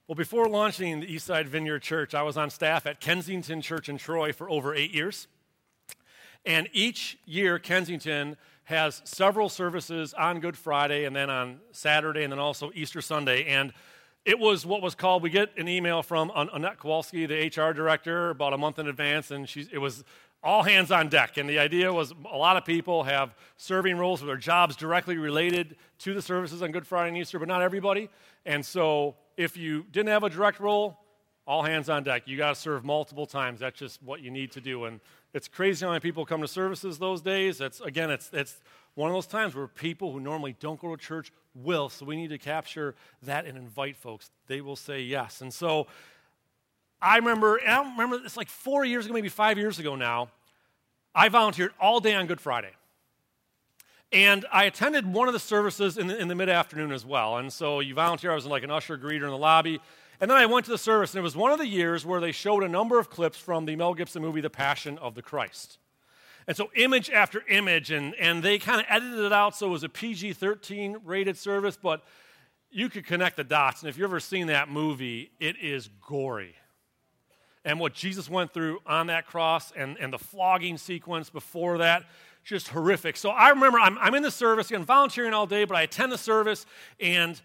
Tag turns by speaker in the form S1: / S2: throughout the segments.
S1: Well, before launching the Eastside Vineyard Church, I was on staff at Kensington Church in Troy for over 8 years. And each year, Kensington has several services on Good Friday and then on Saturday and then also Easter Sunday. And it was what was called, we get an email from Annette Kowalski, the HR director, about a month in advance, and it was all hands on deck. And the idea was a lot of people have serving roles with their jobs directly related to the services on Good Friday and Easter, but not everybody. And so if you didn't have a direct role, all hands on deck. You got to serve multiple times. That's just what you need to do. And it's crazy how many people come to services those days. It's one of those times where people who normally don't go to church will. So we need to capture that and invite folks. They will say yes. And so I don't remember, it's like 4 years ago, maybe 5 years ago now, I volunteered all day on Good Friday. And I attended one of the services in the mid-afternoon as well. And so you volunteer, I was like an usher greeter in the lobby. And then I went to the service, and it was one of the years where they showed a number of clips from the Mel Gibson movie, The Passion of the Christ. And so image after image, and they kind of edited it out so it was a PG-13 rated service, but you could connect the dots. And if you've ever seen that movie, it is gory. And what Jesus went through on that cross and the flogging sequence before that, just horrific. So I remember I'm in the service, again, volunteering all day, but I attend the service, and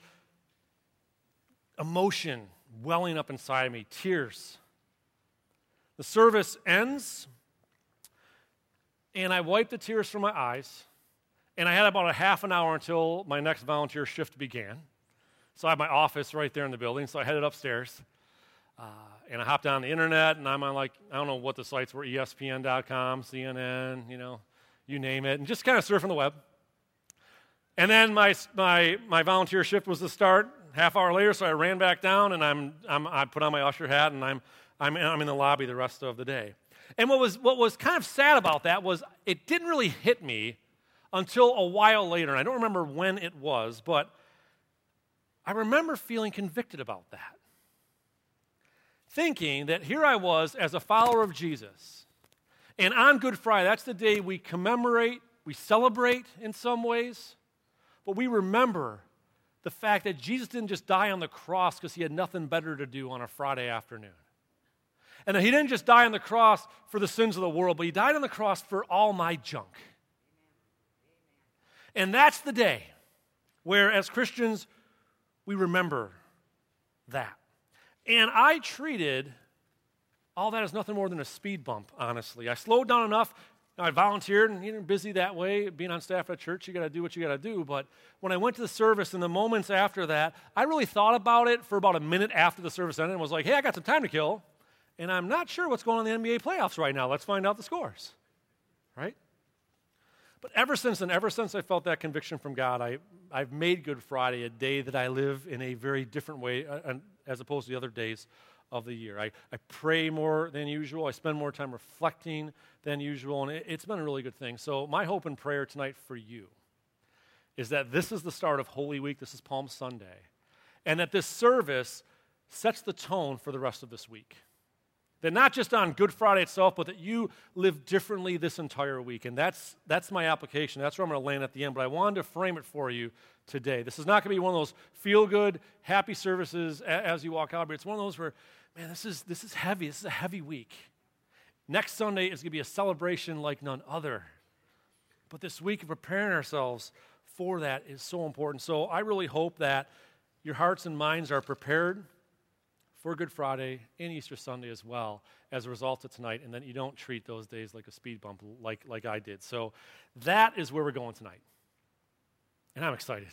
S1: emotion welling up inside of me, tears. The service ends, and I wipe the tears from my eyes, and I had about a half an hour until my next volunteer shift began. So I have my office right there in the building, so I headed upstairs. And I hopped on the internet, and I'm on I don't know what the sites were, ESPN.com, CNN, you name it, and just kind of surfing the web. And then my volunteer shift was to start half hour later, so I ran back down, and I put on my usher hat, and I'm in the lobby the rest of the day. And what was kind of sad about that was it didn't really hit me until a while later, and I don't remember when it was, but I remember feeling convicted about that. Thinking that here I was as a follower of Jesus, and on Good Friday, that's the day we commemorate, we celebrate in some ways, but we remember the fact that Jesus didn't just die on the cross because he had nothing better to do on a Friday afternoon. And that he didn't just die on the cross for the sins of the world, but he died on the cross for all my junk. And that's the day where, as Christians, we remember that. And I treated all that as nothing more than a speed bump, honestly. I slowed down enough. I volunteered, and you're busy that way. Being on staff at church, you got to do what you got to do. But when I went to the service and the moments after that, I really thought about it for about a minute after the service ended and was like, hey, I got some time to kill, and I'm not sure what's going on in the NBA playoffs right now. Let's find out the scores, right? But ever since I felt that conviction from God, I've made Good Friday a day that I live in a very different way as opposed to the other days of the year. I pray more than usual. I spend more time reflecting than usual, and it's been a really good thing. So my hope and prayer tonight for you is that this is the start of Holy Week. This is Palm Sunday, and that this service sets the tone for the rest of this week. That not just on Good Friday itself, but that you live differently this entire week. And that's my application. That's where I'm going to land at the end. But I wanted to frame it for you today. This is not going to be one of those feel-good, happy services as you walk out, but it's one of those where, man, this is heavy. This is a heavy week. Next Sunday is going to be a celebration like none other. But this week of preparing ourselves for that is so important. So I really hope that your hearts and minds are prepared for Good Friday and Easter Sunday as well as a result of tonight, and that you don't treat those days like a speed bump like I did. So that is where we're going tonight. And I'm excited.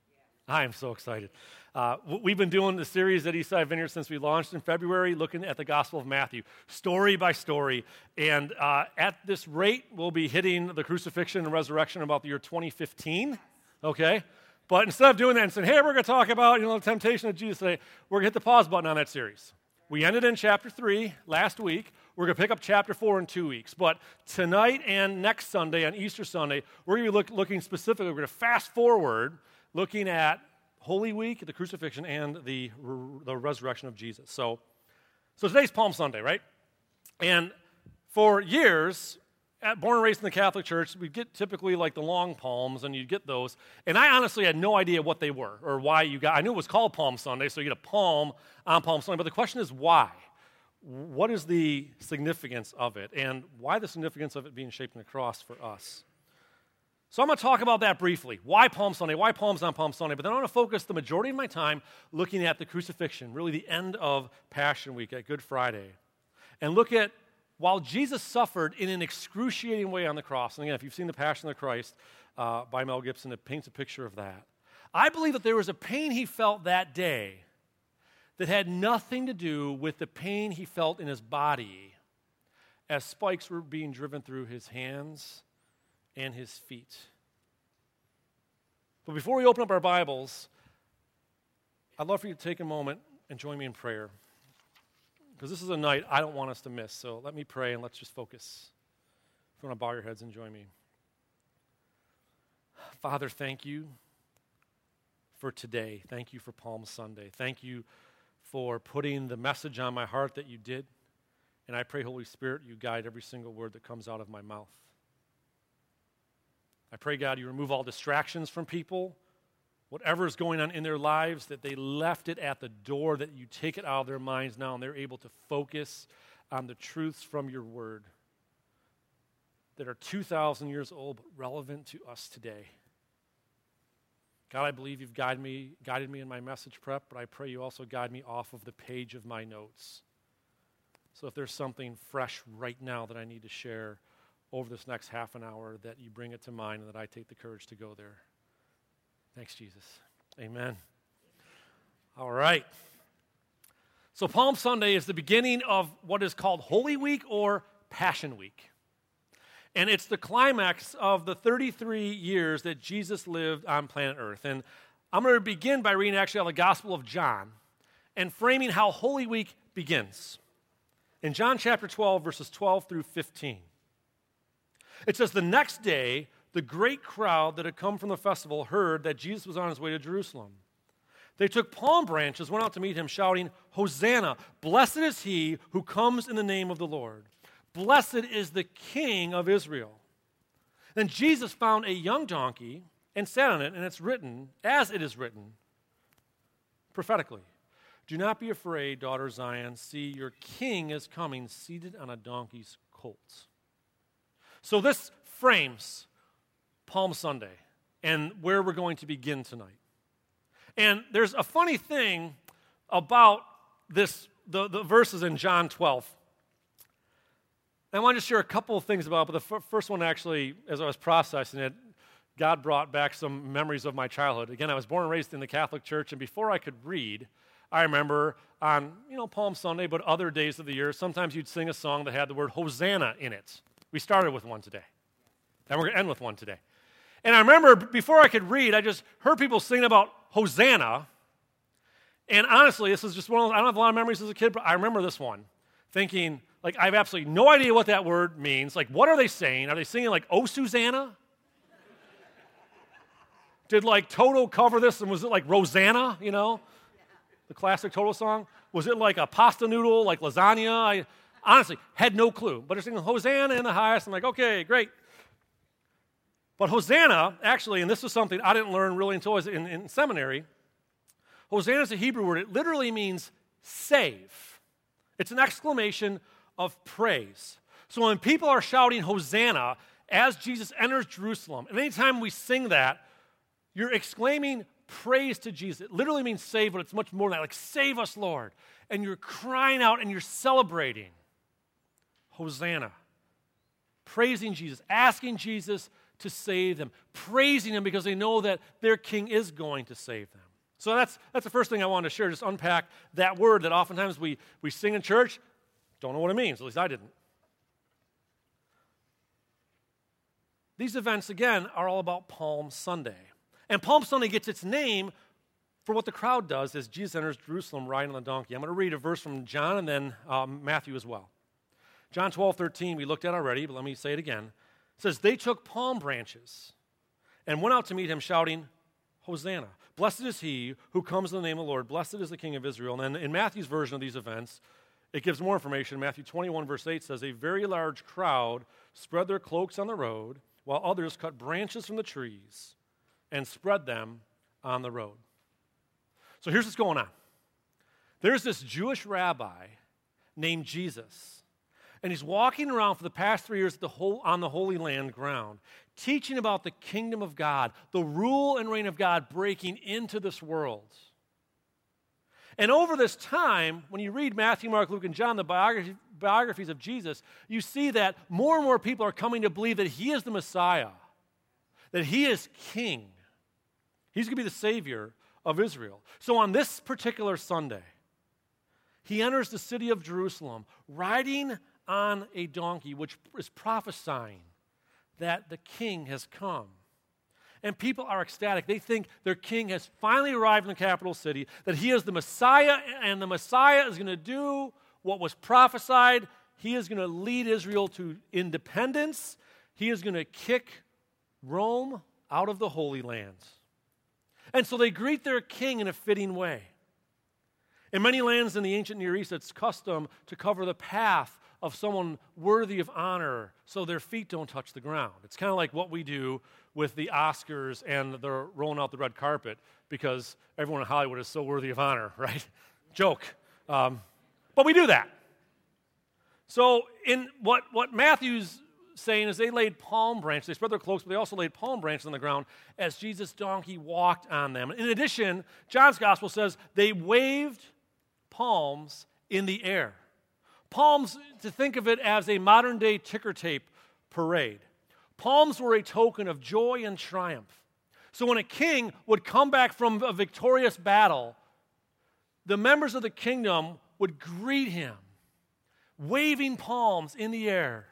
S1: I am so excited. We've been doing the series at Eastside Vineyard since we launched in February, looking at the Gospel of Matthew, story by story. And at this rate, we'll be hitting the crucifixion and resurrection about the year 2015, okay? But instead of doing that and saying, hey, we're going to talk about the temptation of Jesus today, we're going to hit the pause button on that series. We ended in chapter 3 last week. We're going to pick up chapter 4 in 2 weeks. But tonight and next Sunday, on Easter Sunday, we're going to be looking specifically, we're going to fast forward, looking at Holy Week, the crucifixion, and the resurrection of Jesus. So today's Palm Sunday, right? And for years, born and raised in the Catholic Church, we'd get typically like the long palms, and you'd get those. And I honestly had no idea what they were or why you got. I knew it was called Palm Sunday, so you get a palm on Palm Sunday. But the question is why? What is the significance of it? And why the significance of it being shaped in the cross for us? So I'm going to talk about that briefly. Why Palm Sunday? Why palms on Palm Sunday? But then I want to focus the majority of my time looking at the crucifixion, really the end of Passion Week at Good Friday. And look at, while Jesus suffered in an excruciating way on the cross, and again, if you've seen The Passion of the Christ by Mel Gibson, it paints a picture of that. I believe that there was a pain he felt that day that had nothing to do with the pain he felt in his body as spikes were being driven through his hands and his feet. But before we open up our Bibles, I'd love for you to take a moment and join me in prayer, because this is a night I don't want us to miss. So let me pray and let's just focus. If you want to bow your heads and join me. Father, thank you for today. Thank you for Palm Sunday. Thank you for putting the message on my heart that you did. And I pray, Holy Spirit, you guide every single word that comes out of my mouth. I pray, God, you remove all distractions from people, whatever is going on in their lives, that they left it at the door, that you take it out of their minds now and they're able to focus on the truths from your word that are 2,000 years old but relevant to us today. God, I believe you've guided me in my message prep, but I pray you also guide me off of the page of my notes. So if there's something fresh right now that I need to share over this next half an hour, that you bring it to mind and that I take the courage to go there. Thanks, Jesus. Amen. All right. So Palm Sunday is the beginning of what is called Holy Week or Passion Week. And it's the climax of the 33 years that Jesus lived on planet Earth. And I'm going to begin by reading actually out of the Gospel of John and framing how Holy Week begins. In John chapter 12, verses 12 through 15. It says, the next day, the great crowd that had come from the festival heard that Jesus was on his way to Jerusalem. They took palm branches, went out to meet him, shouting, Hosanna, blessed is he who comes in the name of the Lord. Blessed is the King of Israel. Then Jesus found a young donkey and sat on it, and it's written, as it is written, prophetically, do not be afraid, daughter Zion. See, your king is coming, seated on a donkey's colt. So this frames Palm Sunday and where we're going to begin tonight. And there's a funny thing about this, the verses in John 12. And I want to share a couple of things about it, but the first one actually, as I was processing it, God brought back some memories of my childhood. Again, I was born and raised in the Catholic Church, and before I could read, I remember on, Palm Sunday, but other days of the year, sometimes you'd sing a song that had the word Hosanna in it. We started with one today, and we're going to end with one today. And I remember before I could read, I just heard people sing about Hosanna, and honestly, this is just one of those, I don't have a lot of memories as a kid, but I remember this one, thinking, I have absolutely no idea what that word means. What are they saying? Are they singing Oh, Susanna? Did Toto cover this, and was it Rosanna, the classic Toto song? Was it a pasta noodle, lasagna? I honestly had no clue. But they're singing Hosanna in the highest. I'm okay, great. But Hosanna, actually, and this was something I didn't learn really until I was in seminary, Hosanna is a Hebrew word. It literally means save. It's an exclamation of praise. So when people are shouting Hosanna as Jesus enters Jerusalem, and anytime we sing that, you're exclaiming praise to Jesus. It literally means save, but it's much more than that. Save us, Lord. And you're crying out and you're celebrating Hosanna. Praising Jesus, asking Jesus to save them, praising him because they know that their king is going to save them. So that's the first thing I wanted to share, just unpack that word that oftentimes we sing in church, don't know what it means, at least I didn't. These events, again, are all about Palm Sunday. And Palm Sunday gets its name for what the crowd does as Jesus enters Jerusalem riding on the donkey. I'm going to read a verse from John and then Matthew as well. John 12:13, we looked at already, but let me say it again. It says, they took palm branches and went out to meet him shouting, Hosanna. Blessed is he who comes in the name of the Lord. Blessed is the King of Israel. And then in Matthew's version of these events, It gives more information. Matthew 21, verse 8 says, a very large crowd spread their cloaks on the road, while others cut branches from the trees and spread them on the road. So here's what's going on. There's this Jewish rabbi named Jesus, and he's walking around for the past 3 years on the Holy Land ground, teaching about the kingdom of God, the rule and reign of God breaking into this world. And over this time, when you read Matthew, Mark, Luke, and John, the biographies of Jesus, you see that more and more people are coming to believe that he is the Messiah, that he is king. He's going to be the Savior of Israel. So on this particular Sunday, he enters the city of Jerusalem riding on a donkey, which is prophesying that the king has come. And people are ecstatic. They think their king has finally arrived in the capital city, that he is the Messiah, and the Messiah is going to do what was prophesied. He is going to lead Israel to independence. He is going to kick Rome out of the Holy Land. And so they greet their king in a fitting way. In many lands in the ancient Near East, it's custom to cover the path of someone worthy of honor so their feet don't touch the ground. It's kind of like what we do with the Oscars and they're rolling out the red carpet because everyone in Hollywood is so worthy of honor, right? Joke. But we do that. So in what Matthew's saying is they laid palm branches. They spread their cloaks, but they also laid palm branches on the ground as Jesus' donkey walked on them. In addition, John's gospel says they waved palms in the air. Palms, to think of it as a modern-day ticker tape parade. Palms were a token of joy and triumph. So when a king would come back from a victorious battle, the members of the kingdom would greet him, waving palms in the air,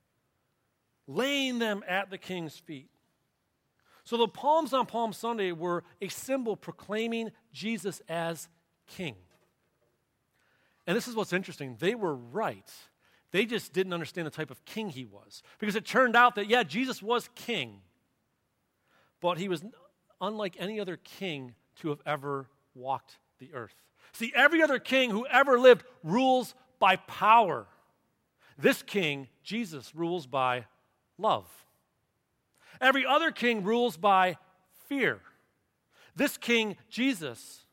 S1: laying them at the king's feet. So the palms on Palm Sunday were a symbol proclaiming Jesus as king. And this is what's interesting. They were right. They just didn't understand the type of king he was. Because it turned out that, yeah, Jesus was king, but he was unlike any other king to have ever walked the earth. See, every other king who ever lived rules by power. This king, Jesus, rules by love. Every other king rules by fear. This king, Jesus,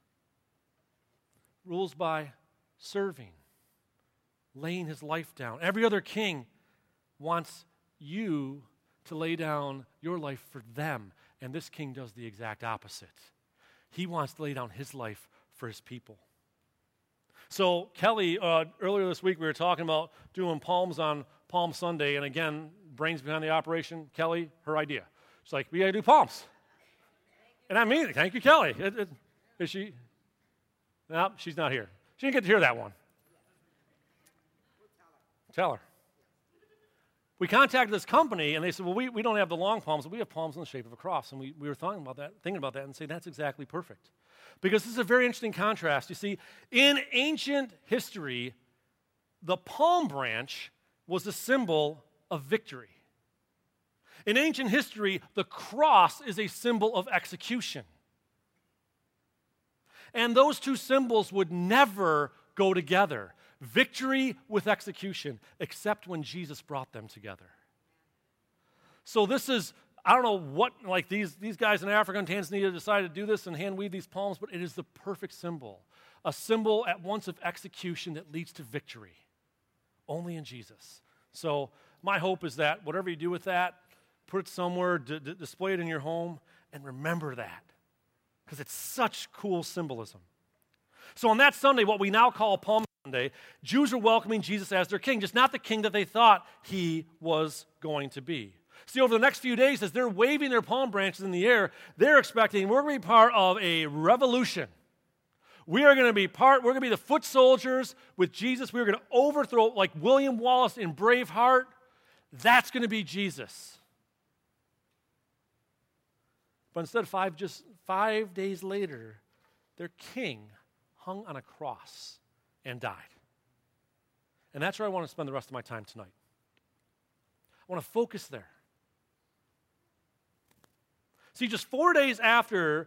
S1: rules by serving, laying his life down. Every other king wants you to lay down your life for them, and this king does the exact opposite. He wants to lay down his life for his people. So Kelly, earlier this week we were talking about doing palms on Palm Sunday, and again, brains behind the operation, Kelly, her idea. She's like, we got to do palms. And I mean it. Thank you, Kelly. Is she? No, she's not here. She didn't get to hear that one. Tell her. We contacted this company, and they said, well, we don't have the long palms, but we have palms in the shape of a cross. And we were thinking about that and say, that's exactly perfect. Because this is a very interesting contrast. You see, in ancient history, the palm branch was a symbol of victory. In ancient history, the cross is a symbol of execution. And those two symbols would never go together. Victory with execution, except when Jesus brought them together. So this is, I don't know what, like these guys in Africa and Tanzania decided to do this and hand weave these palms, but it is the perfect symbol. A symbol at once of execution that leads to victory. Only in Jesus. So my hope is that whatever you do with that, put it somewhere, display it in your home, and remember that. Because it's such cool symbolism. So on that Sunday, what we now call Palm Sunday, Jews are welcoming Jesus as their king, just not the king that they thought he was going to be. See, over the next few days, as they're waving their palm branches in the air, they're expecting we're going to be part of a revolution. We're going to be the foot soldiers with Jesus. We're going to overthrow, like William Wallace in Braveheart. That's going to be Jesus. But instead, 5 days later, their king hung on a cross and died. And that's where I want to spend the rest of my time tonight. I want to focus there. See, just 4 days after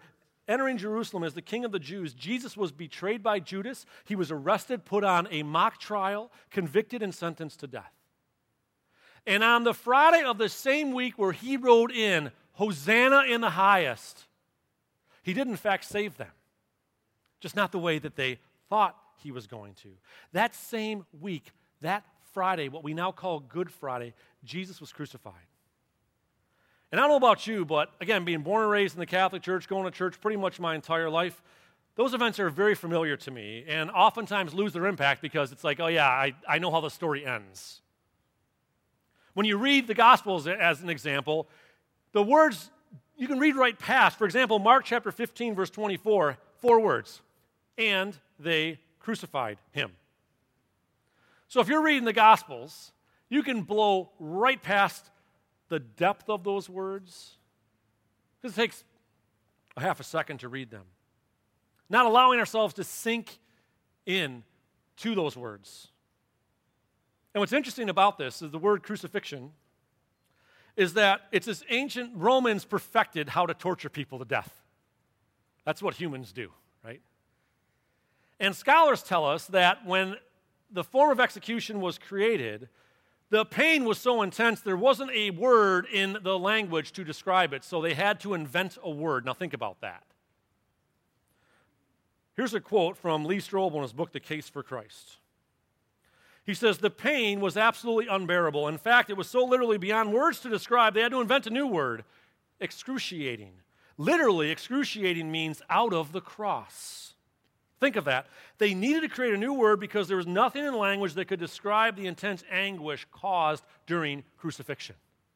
S1: entering Jerusalem as the king of the Jews, Jesus was betrayed by Judas. He was arrested, put on a mock trial, convicted, and sentenced to death. And on the Friday of the same week where he rode in, Hosanna in the highest, he did in fact save them. Just not the way that they thought he was going to. That same week, that Friday, what we now call Good Friday, Jesus was crucified. And I don't know about you, but again, being born and raised in the Catholic Church, going to church pretty much my entire life, those events are very familiar to me and oftentimes lose their impact because it's like, oh yeah, I know how the story ends. When you read the Gospels as an example, the words you can read right past. For example, Mark chapter 15, verse 24, 4 words, and they crucified him. So if you're reading the Gospels, you can blow right past the depth of those words, because it takes a half a second to read them. Not allowing ourselves to sink in to those words. And what's interesting about this is the word crucifixion is that it's this ancient Romans perfected how to torture people to death. That's what humans do, right? And scholars tell us that when the form of execution was created, the pain was so intense there wasn't a word in the language to describe it, so they had to invent a word. Now think about that. Here's a quote from Lee Strobel in his book, The Case for Christ. He says, the pain was absolutely unbearable. In fact, it was so literally beyond words to describe, they had to invent a new word, excruciating. Literally, excruciating means out of the cross. Think of that. They needed to create a new word because there was nothing in language that could describe the intense anguish caused during crucifixion.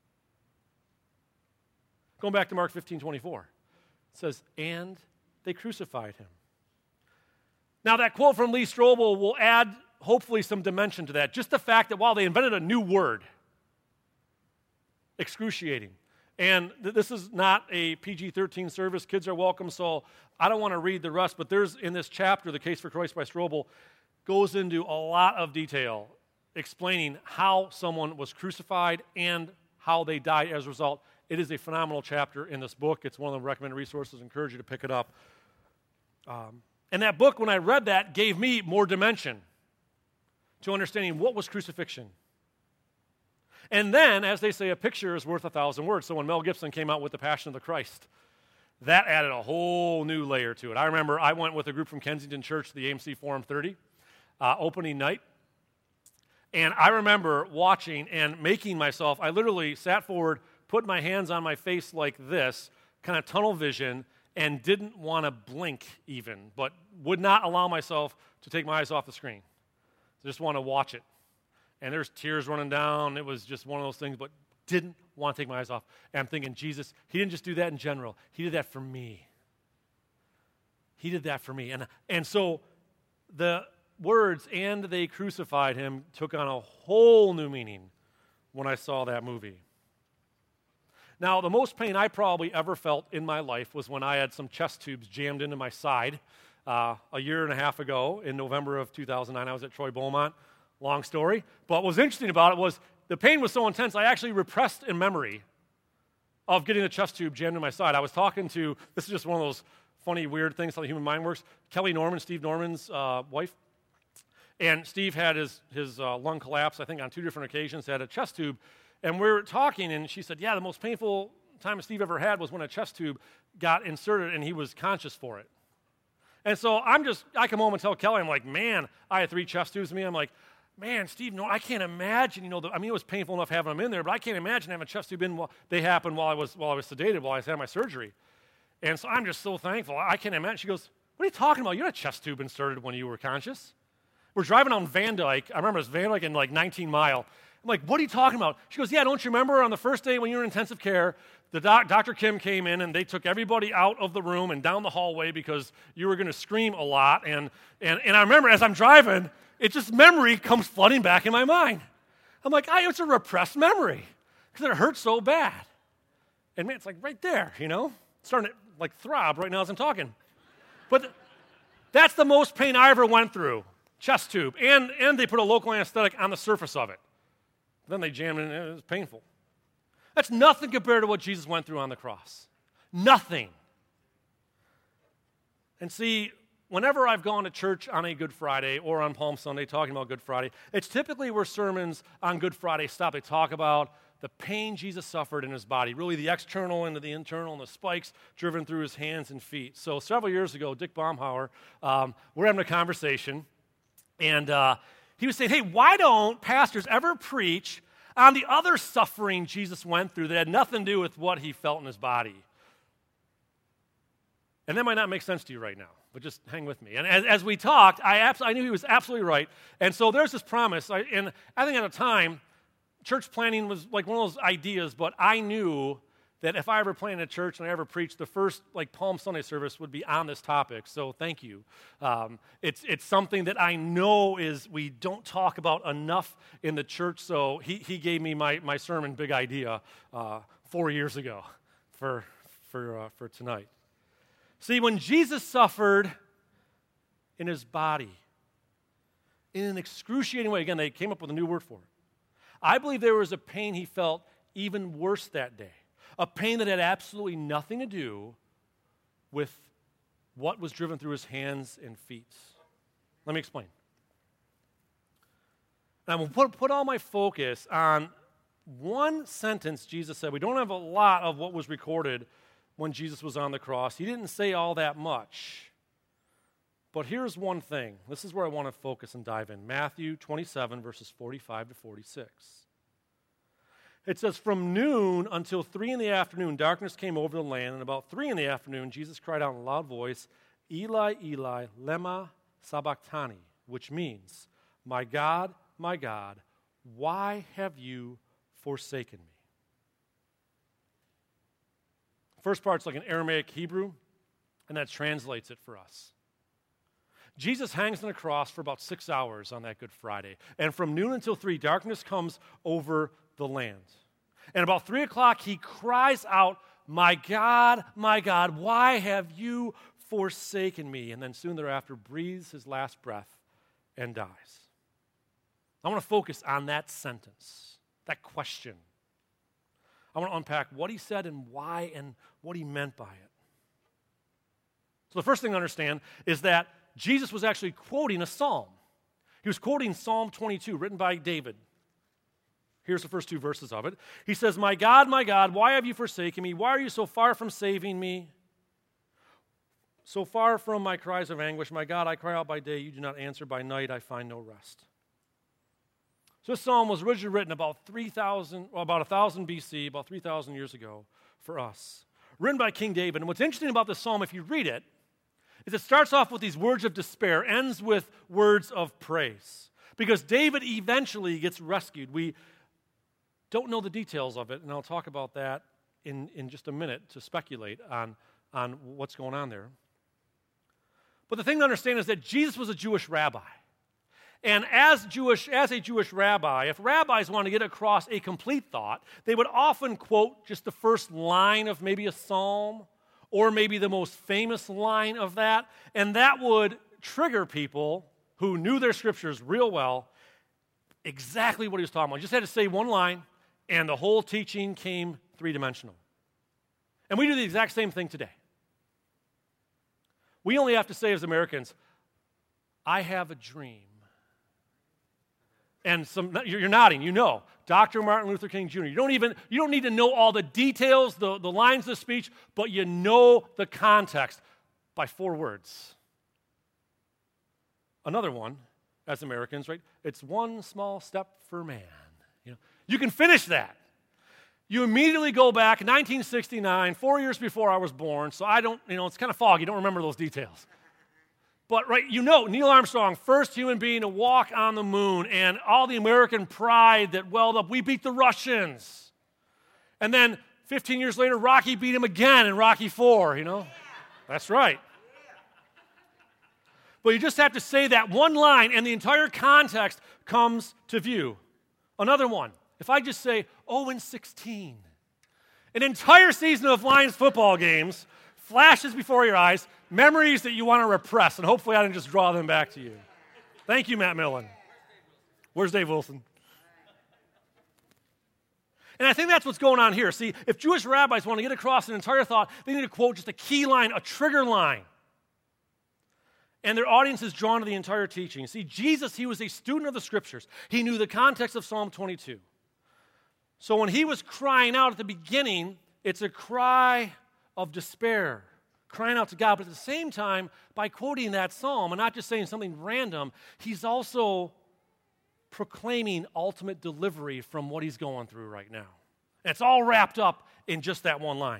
S1: Going back to Mark 15:24, it says, and they crucified him. Now, that quote from Lee Strobel will add, hopefully, some dimension to that. Just the fact that, wow, they invented a new word, excruciating. And this is not a PG-13 service. Kids are welcome, so I don't want to read the rest, but there's, in this chapter, The Case for Christ by Strobel, goes into a lot of detail explaining how someone was crucified and how they died as a result. It is a phenomenal chapter in this book. It's one of the recommended resources. I encourage you to pick it up. And that book, when I read that, gave me more dimension to understanding what was crucifixion. And then, as they say, a picture is worth 1,000 words. So when Mel Gibson came out with The Passion of the Christ, that added a whole new layer to it. I remember I went with a group from Kensington Church to the AMC Forum 30, opening night. And I remember watching and making myself, I literally sat forward, put my hands on my face like this, kind of tunnel vision, and didn't want to blink even, but would not allow myself to take my eyes off the screen. Just want to watch it. And there's tears running down. It was just one of those things, but didn't want to take my eyes off. And I'm thinking, Jesus, he didn't just do that in general. He did that for me. He did that for me. And so the words, and they crucified him, took on a whole new meaning when I saw that movie. Now, the most pain I probably ever felt in my life was when I had some chest tubes jammed into my side a year and a half ago in November of 2009. I was at Troy Beaumont. Long story. But what was interesting about it was the pain was so intense, I actually repressed in memory of getting the chest tube jammed in my side. I was talking to, this is just one of those funny, weird things how the human mind works, Kelly Norman, Steve Norman's wife. And Steve had his lung collapse, I think on 2 different occasions, had a chest tube. And we were talking, and she said, yeah, the most painful time Steve ever had was when a chest tube got inserted and he was conscious for it. And so I come home and tell Kelly, I'm like, man, I had 3 chest tubes in me. I'm like, man, Steve, no, I can't imagine, it was painful enough having them in there, but I can't imagine having a chest tube in. They happened while I was sedated, while I was having my surgery. And so I'm just so thankful. I can't imagine. She goes, what are you talking about? You had a chest tube inserted when you were conscious. We're driving down Van Dyke. I remember it was Van Dyke in like 19 Mile. I'm like, what are you talking about? She goes, yeah, don't you remember on the first day when you were in intensive care, Dr. Kim came in and they took everybody out of the room and down the hallway because you were going to scream a lot. And I remember as I'm driving, it just memory comes flooding back in my mind. I'm like, it's a repressed memory because it hurts so bad. And man, it's like right there, It's starting to like throb right now as I'm talking. But that's the most pain I ever went through, chest tube. And they put a local anesthetic on the surface of it. Then they jammed it in, and it was painful. That's nothing compared to what Jesus went through on the cross. Nothing. And see, whenever I've gone to church on a Good Friday or on Palm Sunday talking about Good Friday, it's typically where sermons on Good Friday stop. They talk about the pain Jesus suffered in his body, really the external into the internal, and the spikes driven through his hands and feet. So several years ago, Dick Baumhauer, we're having a conversation, and he was saying, hey, why don't pastors ever preach on the other suffering Jesus went through that had nothing to do with what he felt in his body? And that might not make sense to you right now, but just hang with me. And as we talked, I knew he was absolutely right. And so there's this promise. And I think at the time, church planning was like one of those ideas, but I knew that if I ever planted a church and I ever preached, the first Palm Sunday service would be on this topic. So thank you. It's something that I know we don't talk about enough in the church. So he gave me my sermon big idea 4 years ago for tonight. See, when Jesus suffered in his body in an excruciating way, again, they came up with a new word for it. I believe there was a pain he felt even worse that day, a pain that had absolutely nothing to do with what was driven through his hands and feet. Let me explain. And I'm going to put all my focus on one sentence Jesus said. We don't have a lot of what was recorded when Jesus was on the cross. He didn't say all that much. But here's one thing. This is where I want to focus and dive in. Matthew 27, verses 45 to 46. It says, from noon until 3 in the afternoon, darkness came over the land, and about 3 in the afternoon, Jesus cried out in a loud voice, Eli, Eli, lema sabachthani, which means, my God, why have you forsaken me? First part's like an Aramaic Hebrew, and that translates it for us. Jesus hangs on the cross for about 6 hours on that Good Friday. And from noon until 3, darkness comes over the land. And about 3 o'clock, he cries out, my God, why have you forsaken me? And then soon thereafter breathes his last breath and dies. I want to focus on that sentence, that question. I want to unpack what he said and why and what he meant by it. So the first thing to understand is that Jesus was actually quoting a psalm. He was quoting Psalm 22, written by David. Here's the first 2 verses of it. He says, my God, why have you forsaken me? Why are you so far from saving me? So far from my cries of anguish, my God, I cry out by day, you do not answer. By night, I find no rest. So this psalm was originally written about 1000 BC, about 3,000 years ago for us. Written by King David. And what's interesting about this psalm, if you read it, is it starts off with these words of despair, ends with words of praise. Because David eventually gets rescued. We don't know the details of it, and I'll talk about that in just a minute to speculate on what's going on there. But the thing to understand is that Jesus was a Jewish rabbi. And as a Jewish rabbi, if rabbis want to get across a complete thought, they would often quote just the first line of maybe a psalm or maybe the most famous line of that, and that would trigger people who knew their scriptures real well exactly what he was talking about. Just had to say one line, and the whole teaching came three-dimensional. And we do the exact same thing today. We only have to say as Americans, I have a dream. And you're nodding, you know. Dr. Martin Luther King Jr. You don't need to know all the details, the lines of the speech, but you know the context by 4 words. Another one, as Americans, right? It's one small step for man. You can finish that. You immediately go back, 1969, 4 years before I was born, so I don't, it's kind of foggy, you don't remember those details. But, right, Neil Armstrong, first human being to walk on the moon, and all the American pride that welled up. We beat the Russians. And then 15 years later, Rocky beat him again in Rocky IV, That's right. But you just have to say that one line, and the entire context comes to view. Another one. If I just say 0-16, an entire season of Lions football games flashes before your eyes, memories that you want to repress, and hopefully I didn't just draw them back to you. Thank you, Matt Millen. Where's Dave Wilson? And I think that's what's going on here. See, if Jewish rabbis want to get across an entire thought, they need to quote just a key line, a trigger line. and their audience is drawn to the entire teaching. See, Jesus, he was a student of the Scriptures. He knew the context of Psalm 22. So when he was crying out at the beginning, it's a cry of despair, crying out to God. But at the same time, by quoting that psalm and not just saying something random, he's also proclaiming ultimate delivery from what he's going through right now. And it's all wrapped up in just that one line.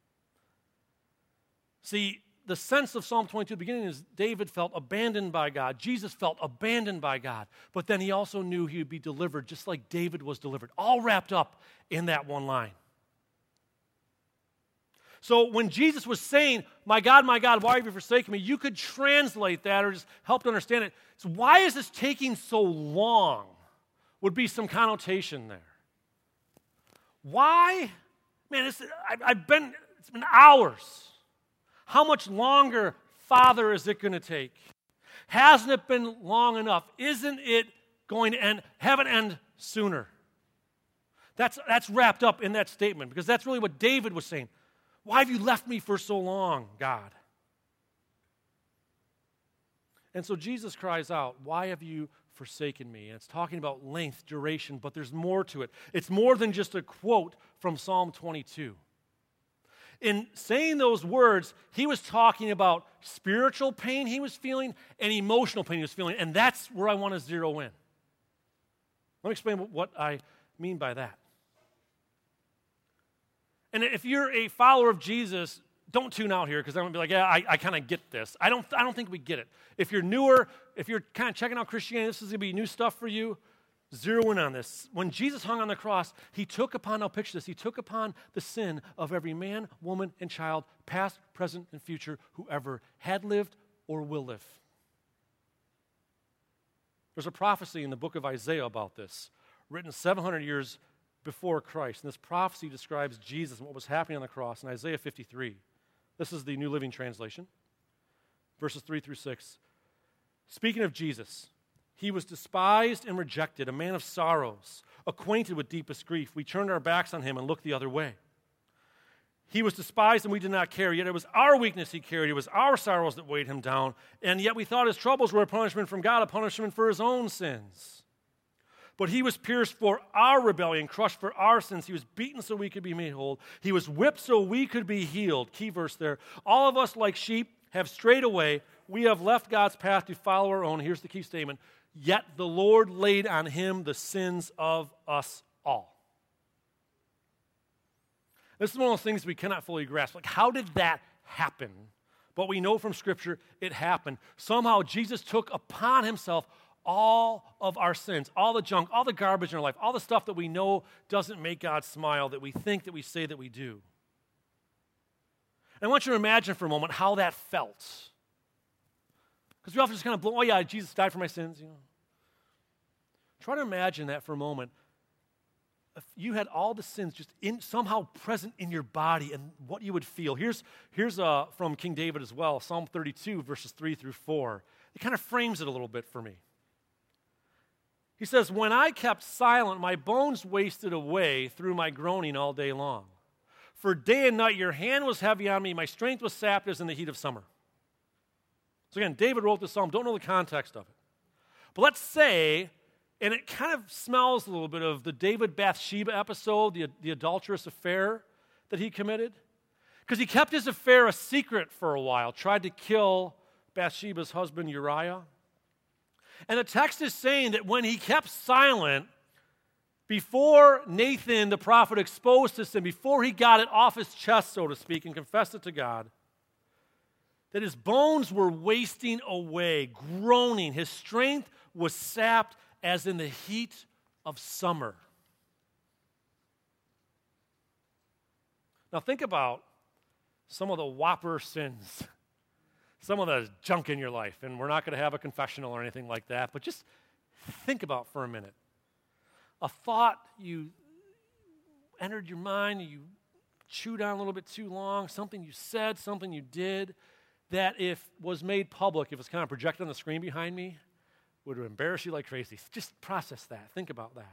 S1: See, the sense of Psalm 22 at the beginning is David felt abandoned by God. Jesus felt abandoned by God. But then he also knew he would be delivered just like David was delivered, all wrapped up in that one line. So when Jesus was saying, my God, why have you forsaken me?" you could translate that or just help to understand it. So why is this taking so long? Would be some connotation there. Why? Man, it's been hours. How much longer, Father, is it going to take? Hasn't it been long enough? Isn't it going to have an end sooner? That's wrapped up in that statement because that's really what David was saying. Why have you left me for so long, God? And so Jesus cries out, "Why have you forsaken me?" And it's talking about length, duration, but there's more to it. It's more than just a quote from Psalm 22. In saying those words, he was talking about spiritual pain he was feeling and emotional pain he was feeling, and that's where I want to zero in. Let me explain what I mean by that. And if you're a follower of Jesus, don't tune out here because I'm going to be like, yeah, I kind of get this. I don't think we get it. If you're newer, if you're kind of checking out Christianity, this is going to be new stuff for you. Zero in on this. When Jesus hung on the cross, he took upon, now picture this, he took upon the sin of every man, woman, and child, past, present, and future, whoever had lived or will live. There's a prophecy in the book of Isaiah about this, written 700 years before Christ. And this prophecy describes Jesus and what was happening on the cross in Isaiah 53. This is the New Living Translation, verses 3 through 6. Speaking of Jesus, he was despised and rejected, a man of sorrows, acquainted with deepest grief. We turned our backs on him and looked the other way. He was despised and we did not care, yet it was our weakness he carried. It was our sorrows that weighed him down, and yet we thought his troubles were a punishment from God, a punishment for his own sins. But he was pierced for our rebellion, crushed for our sins. He was beaten so we could be made whole. He was whipped so we could be healed. Key verse there. All of us, like sheep, have strayed away. We have left God's path to follow our own. Here's the key statement. Yet the Lord laid on him the sins of us all. This is one of those things we cannot fully grasp. Like, how did that happen? But we know from Scripture it happened. Somehow Jesus took upon himself all of our sins, all the junk, all the garbage in our life, all the stuff that we know doesn't make God smile, that we think, that we say, that we do. And I want you to imagine for a moment how that felt. Because we often just kind of blow, oh yeah, Jesus died for my sins, Try to imagine that for a moment. If you had all the sins just somehow present in your body and what you would feel. Here's from King David as well, Psalm 32, verses 3 through 4. It kind of frames it a little bit for me. He says, "When I kept silent, my bones wasted away through my groaning all day long. For day and night your hand was heavy on me, my strength was sapped as in the heat of summer." So again, David wrote this psalm, don't know the context of it. But let's say, and it kind of smells a little bit of the David Bathsheba episode, the adulterous affair that he committed. Because he kept his affair a secret for a while, tried to kill Bathsheba's husband Uriah. And the text is saying that when he kept silent, before Nathan the prophet exposed his sin, before he got it off his chest, so to speak, and confessed it to God, that his bones were wasting away, groaning. His strength was sapped as in the heat of summer. Now think about some of the whopper sins, some of the junk in your life, and we're not going to have a confessional or anything like that, but just think about for a minute. A thought you entered your mind, you chewed on a little bit too long, something you said, something you did, that if was made public, if it's kind of projected on the screen behind me, would embarrass you like crazy. Just process that. Think about that.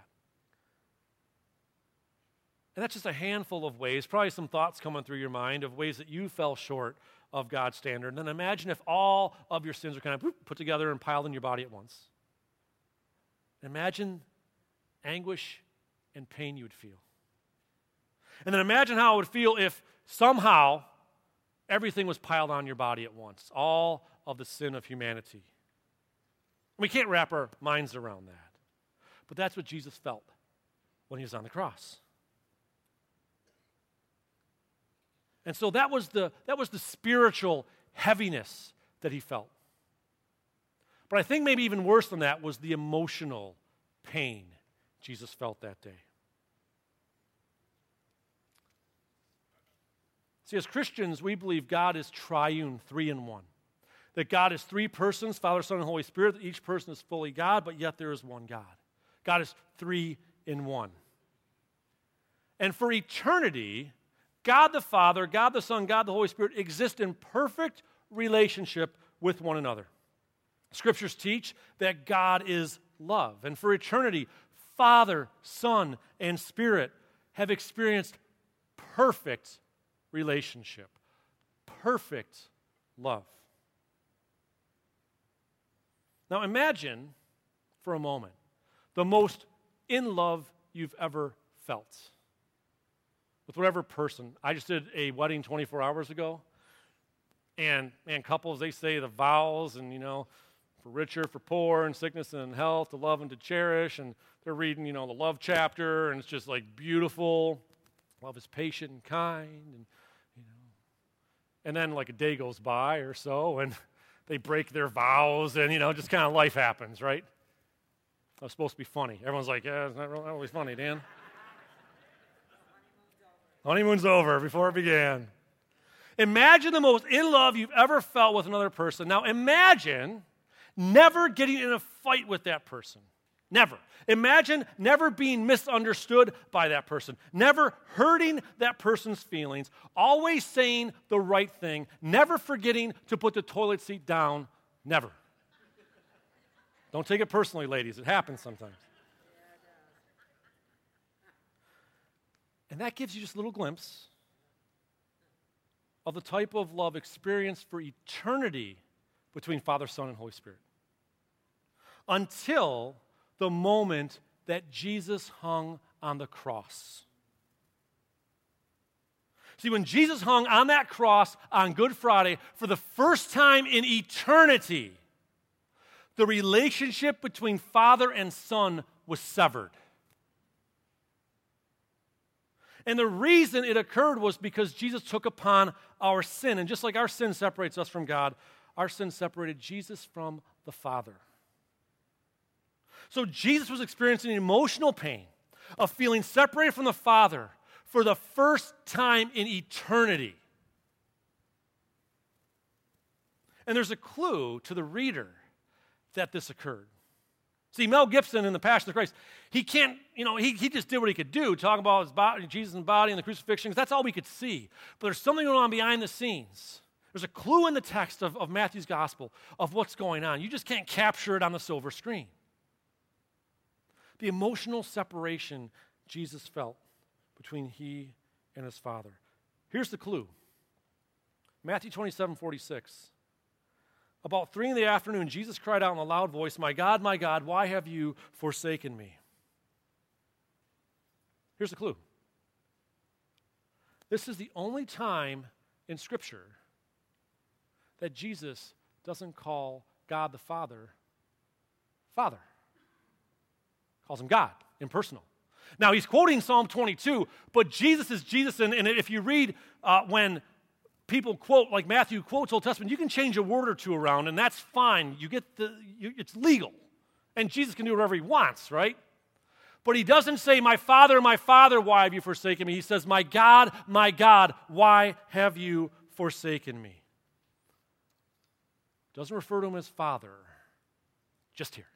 S1: And that's just a handful of ways, probably some thoughts coming through your mind of ways that you fell short of God's standard. And then imagine if all of your sins are kind of put together and piled in your body at once. Imagine anguish and pain you would feel. And then imagine how it would feel if somehow everything was piled on your body at once, all of the sin of humanity. We can't wrap our minds around that. But that's what Jesus felt when he was on the cross. And so that was the spiritual heaviness that he felt. But I think maybe even worse than that was the emotional pain Jesus felt that day. See, as Christians, we believe God is triune, 3 in 1. That God is 3 persons, Father, Son, and Holy Spirit. That each person is fully God, but yet there is one God. God is 3 in 1. And for eternity, God the Father, God the Son, God the Holy Spirit exist in perfect relationship with one another. Scriptures teach that God is love. And for eternity, Father, Son, and Spirit have experienced perfect relationship, perfect love. Now imagine for a moment the most in love you've ever felt with whatever person. I just did a wedding 24 hours ago, and man, couples, they say the vows, and for richer, for poor, and sickness and health, to love and to cherish, and they're reading, the love chapter, and it's just like beautiful. Love is patient and kind, and then like a day goes by or so, and they break their vows, and just kind of life happens, right? That was supposed to be funny. Everyone's like, yeah, it's not really funny, Dan. Honeymoon's over before it began. Imagine the most in love you've ever felt with another person. Now imagine never getting in a fight with that person. Never. Imagine never being misunderstood by that person, never hurting that person's feelings, always saying the right thing, never forgetting to put the toilet seat down, never. Don't take it personally, ladies. It happens sometimes. And that gives you just a little glimpse of the type of love experienced for eternity between Father, Son, and Holy Spirit. Until the moment that Jesus hung on the cross. See, when Jesus hung on that cross on Good Friday, for the first time in eternity, the relationship between Father and Son was severed. And the reason it occurred was because Jesus took upon our sin. And just like our sin separates us from God, our sin separated Jesus from the Father. So Jesus was experiencing emotional pain of feeling separated from the Father for the first time in eternity. And there's a clue to the reader that this occurred. See, Mel Gibson in The Passion of the Christ, he just did what he could do, talking about his body, Jesus' body and the crucifixion, because that's all we could see. But there's something going on behind the scenes. There's a clue in the text of Matthew's gospel of what's going on. You just can't capture it on the silver screen. The emotional separation Jesus felt between he and his Father. Here's the clue. Matthew 27:46. About 3 p.m, Jesus cried out in a loud voice, my God, why have you forsaken me?" Here's the clue. This is the only time in Scripture that Jesus doesn't call God the Father, Father. Calls him God, impersonal. Now, he's quoting Psalm 22, but Jesus is Jesus, and if you read when people quote, like Matthew quotes Old Testament, you can change a word or two around, and that's fine. It's legal. And Jesus can do whatever he wants, right? But he doesn't say, my Father, why have you forsaken me? He says, my God, why have you forsaken me? Doesn't refer to him as Father, just here.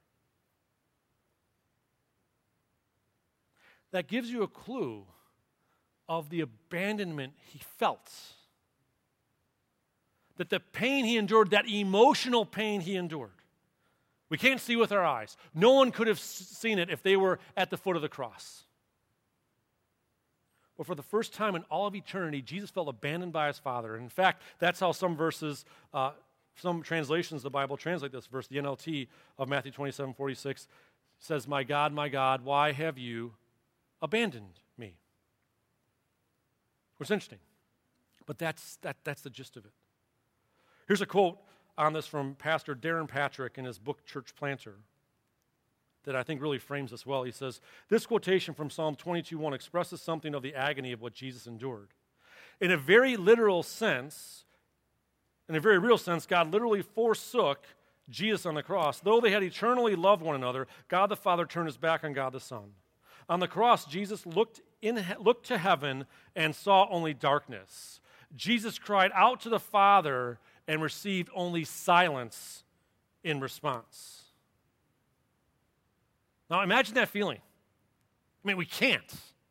S1: That gives you a clue of the abandonment he felt. That the pain he endured, that emotional pain he endured, we can't see with our eyes. No one could have seen it if they were at the foot of the cross. But for the first time in all of eternity, Jesus felt abandoned by his Father. And in fact, that's how some verses, some translations of the Bible translate this verse. The NLT of Matthew 27:46 says, my God, why have you abandoned me? Which is interesting. But that's the gist of it. Here's a quote on this from Pastor Darren Patrick in his book, Church Planter, that I think really frames this well. He says, this quotation from Psalm 22:1 expresses something of the agony of what Jesus endured. In a very literal sense, in a very real sense, God literally forsook Jesus on the cross. Though they had eternally loved one another, God the Father turned his back on God the Son. On the cross, Jesus looked to heaven and saw only darkness. Jesus cried out to the Father and received only silence in response. Now imagine that feeling. I mean, we can't.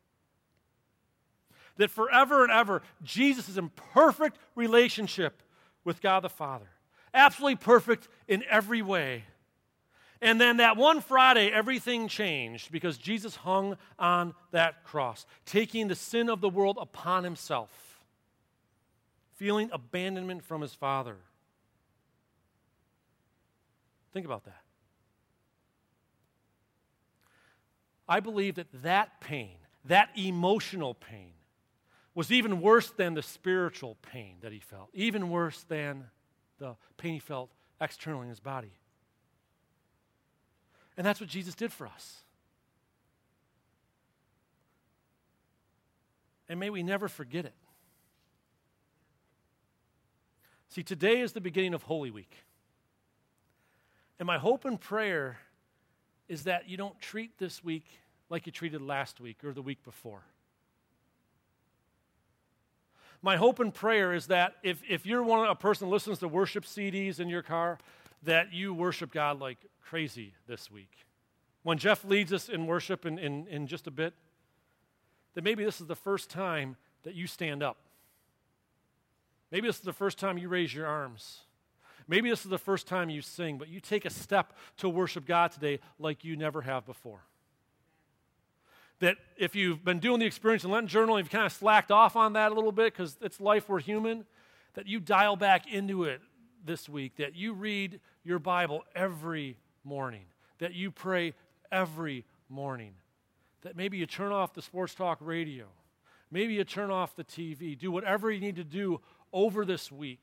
S1: That forever and ever, Jesus is in perfect relationship with God the Father. Absolutely perfect in every way. And then that one Friday, everything changed because Jesus hung on that cross, taking the sin of the world upon himself, feeling abandonment from his Father. Think about that. I believe that pain, that emotional pain, was even worse than the spiritual pain that he felt, even worse than the pain he felt externally in his body. And that's what Jesus did for us. And may we never forget it. See, today is the beginning of Holy Week. And my hope and prayer is that you don't treat this week like you treated last week or the week before. My hope and prayer is that if you're a person who listens to worship CDs in your car, that you worship God like crazy this week. When Jeff leads us in worship in just a bit, that maybe this is the first time that you stand up. Maybe this is the first time you raise your arms. Maybe this is the first time you sing, but you take a step to worship God today like you never have before. That if you've been doing the Experience in Lenten Journal and you've kind of slacked off on that a little bit because it's life, we're human, that you dial back into it this week, that you read your Bible every morning, that you pray every morning, that maybe you turn off the sports talk radio, maybe you turn off the TV, do whatever you need to do over this week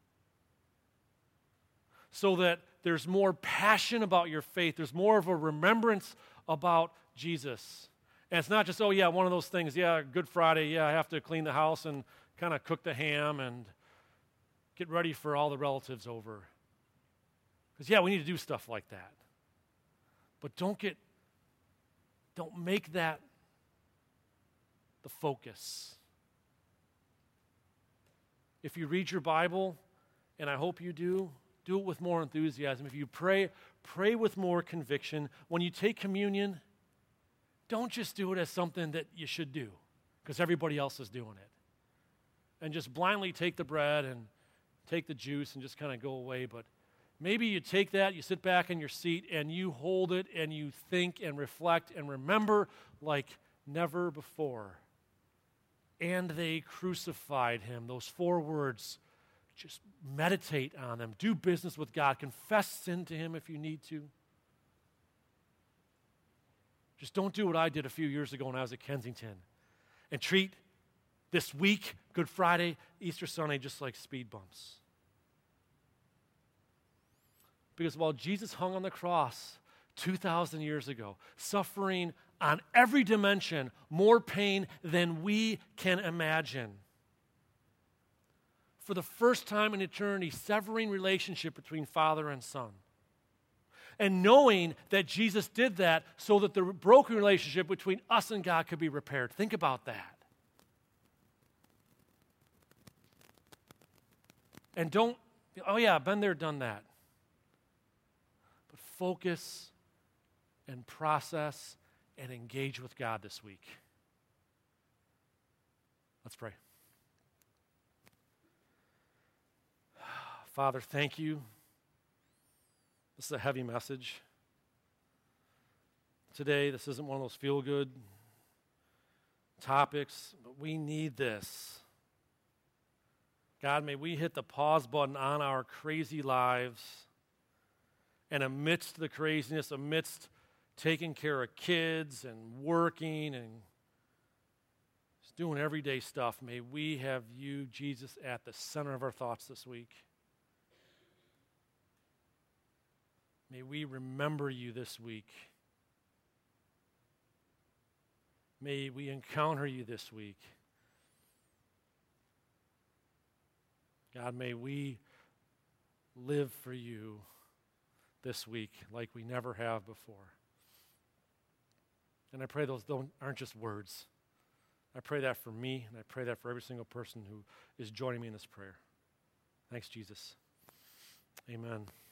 S1: so that there's more passion about your faith, there's more of a remembrance about Jesus. And it's not just, oh yeah, one of those things, yeah, Good Friday, yeah, I have to clean the house and kind of cook the ham and get ready for all the relatives over. Because yeah, we need to do stuff like that. But don't make that the focus. If you read your Bible, and I hope you do it with more enthusiasm. If you pray with more conviction. When you take communion, don't just do it as something that you should do because everybody else is doing it. And just blindly take the bread and take the juice and just kind of go away. But maybe you take that, you sit back in your seat, and you hold it, and you think and reflect and remember like never before. And they crucified him. Those 4 words, just meditate on them. Do business with God. Confess sin to him if you need to. Just don't do what I did a few years ago when I was at Kensington and treat this week, Good Friday, Easter Sunday, just like speed bumps. Because while Jesus hung on the cross 2,000 years ago, suffering on every dimension, more pain than we can imagine, for the first time in eternity, severing relationship between Father and Son. And knowing that Jesus did that so that the broken relationship between us and God could be repaired. Think about that. And don't, oh yeah, been there, done that. But focus and process and engage with God this week. Let's pray. Father, thank you. This is a heavy message. Today, this isn't one of those feel-good topics, but we need this. God, may we hit the pause button on our crazy lives, and amidst the craziness, amidst taking care of kids and working and just doing everyday stuff, may we have you, Jesus, at the center of our thoughts this week. May we remember you this week. May we encounter you this week. God, may we live for you this week like we never have before. And I pray those aren't just words. I pray that for me, and I pray that for every single person who is joining me in this prayer. Thanks, Jesus. Amen.